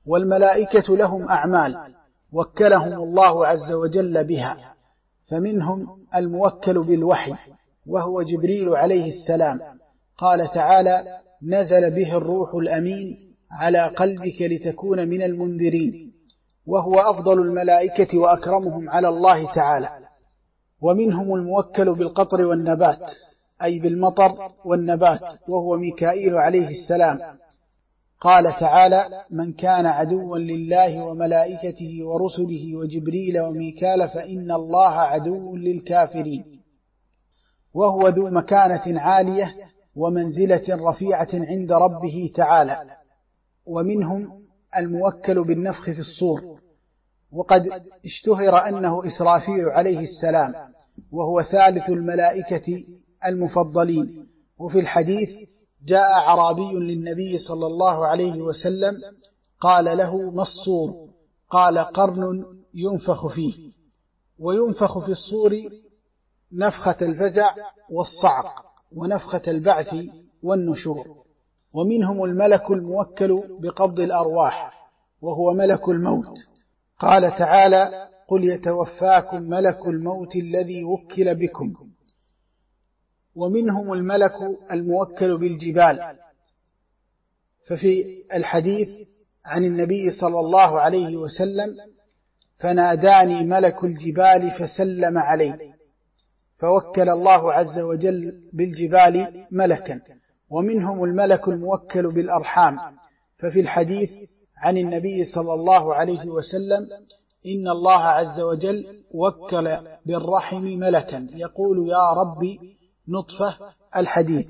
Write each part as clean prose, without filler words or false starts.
والملائكة لهم أعمال وكلهم الله عز وجل بها، فمنهم الموكل بالوحي وهو جبريل عليه السلام، قال تعالى: نزل به الروح الأمين على قلبك لتكون من المنذرين، وهو أفضل الملائكة وأكرمهم على الله تعالى. ومنهم الموكل بالقطر والنبات، أي بالمطر والنبات، وهو ميكائيل عليه السلام، قال تعالى: من كان عدوا لله وملائكته ورسله وجبريل وميكال فإن الله عدو للكافرين، وهو ذو مكانة عالية ومنزلة رفيعة عند ربه تعالى. ومنهم الموكل بالنفخ في الصور، وقد اشتهر أنه إسرافيل عليه السلام، وهو ثالث الملائكة المفضلين. وفي الحديث: جاء أعرابي للنبي صلى الله عليه وسلم قال له: ما الصور؟ قال: قرن ينفخ فيه. وينفخ في الصور نفخة الفزع والصعق ونفخة البعث والنشور. ومنهم الملك الموكل بقبض الأرواح، وهو ملك الموت، قال تعالى: قل يتوفاكم ملك الموت الذي وكل بكم. ومنهم الملك الموكل بالجبال، ففي الحديث عن النبي صلى الله عليه وسلم: فناداني ملك الجبال فسلم علي، فوكل الله عز وجل بالجبال ملكا. ومنهم الملك الموكل بالأرحام، ففي الحديث عن النبي صلى الله عليه وسلم: إن الله عز وجل وكل بالرحم ملكا يقول: يا ربي نطفة، الحديث.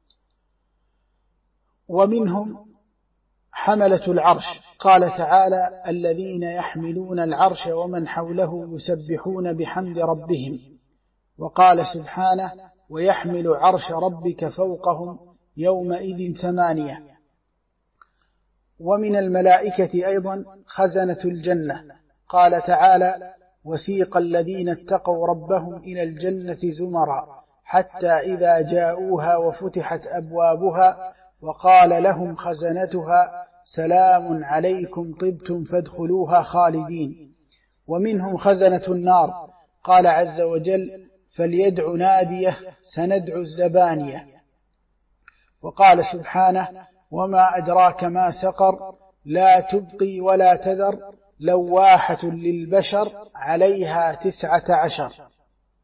ومنهم حملة العرش، قال تعالى: الذين يحملون العرش ومن حوله يسبحون بحمد ربهم. وقال سبحانه: ويحمل عرش ربك فوقهم يومئذ 8. ومن الملائكة أيضا خزنة الجنة، قال تعالى: وسيق الذين اتقوا ربهم إلى الجنة زمرا حتى إذا جاءوها وفتحت أبوابها وقال لهم خزنتها سلام عليكم طبتم فادخلوها خالدين. ومنهم خزنة النار، قال عز وجل: فليدع ناديه سندع الزبانية. وقال سبحانه: وما أدراك ما سقر لا تبقي ولا تذر لواحة للبشر عليها 19.